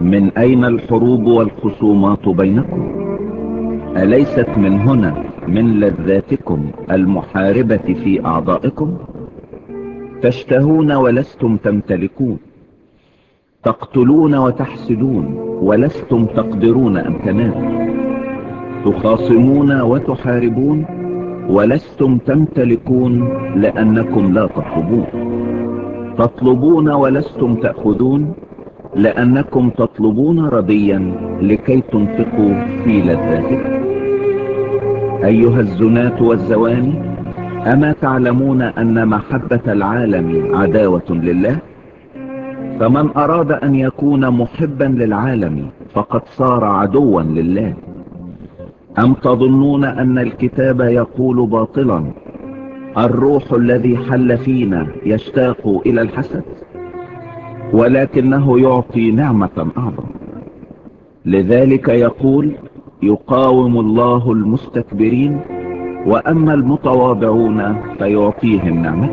من أين الحروب والخصومات بينكم؟ أليست من هنا من لذاتكم المحاربة في أعضائكم؟ تشتهون ولستم تمتلكون، تقتلون وتحسدون ولستم تقدرون أن تنالوا، تخاصمون وتحاربون ولستم تمتلكون لأنكم لا تطلبون، تطلبون ولستم تأخذون لأنكم تطلبون رديا لكي تنفقوا في لذاتكم. أيها الزناة والزواني، أما تعلمون أن محبة العالم عداوة لله؟ فمن أراد أن يكون محبا للعالم فقد صار عدوا لله. أم تظنون أن الكتاب يقول باطلا الروح الذي حل فينا يشتاق إلى الحسد؟ ولكنه يعطي نعمة أعظم. لذلك يقول يقاوم الله المستكبرين وأما المتواضعون فيعطيهم نعمة.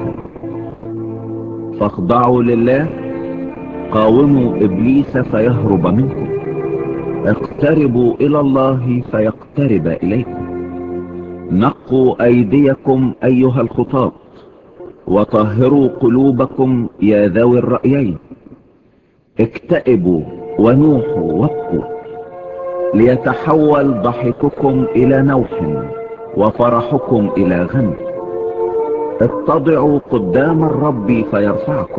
فاخضعوا لله، قاوموا إبليس فيهرب منكم، اقتربوا إلى الله فيقترب إليكم. نقوا أيديكم أيها الخطاة، وطهروا قلوبكم يا ذوي الرأيين. اكتئبوا ونوحوا وابكوا، ليتحول ضحككم إلى نوح وفرحكم إلى غم. اتضعوا قدام الرب فيرفعكم.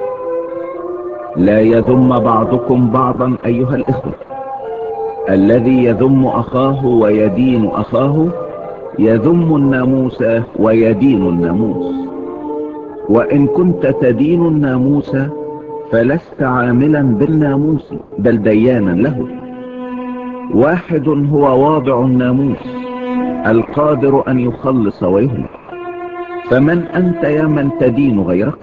لا يذم بعضكم بعضا أيها الإخوة. الذي يذم أخاه ويدين أخاه يذم الناموس ويدين الناموس. وإن كنت تدين الناموس فلست عاملا بالناموس بل ديانا له. واحد هو واضع الناموس القادر أن يخلص ويهلك. فمن أنت يا من تدين غيرك؟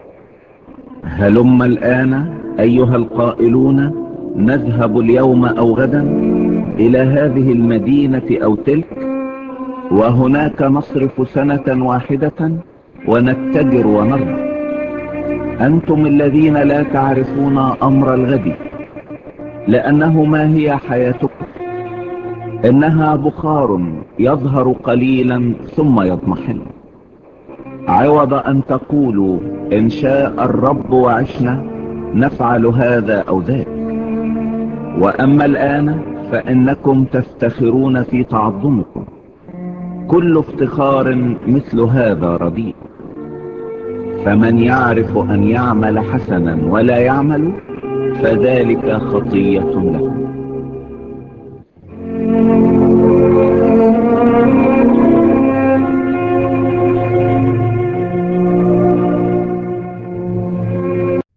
هلم الآن أيها القائلون نذهب اليوم أو غدا إلى هذه المدينة أو تلك، وهناك نصرف سنة واحدة ونتجر ونربح. أنتم الذين لا تعرفون أمر الغد، لأنه ما هي حياتكم؟ إنها بخار يظهر قليلا ثم يضمحل. عوض أن تقولوا إن شاء الرب وعشنا نفعل هذا أو ذاك. وأما الآن فإنكم تفتخرون في تعظمكم. كل افتخار مثل هذا رديء. فمن يعرف أن يعمل حسنا ولا يعمل فذلك خطية له.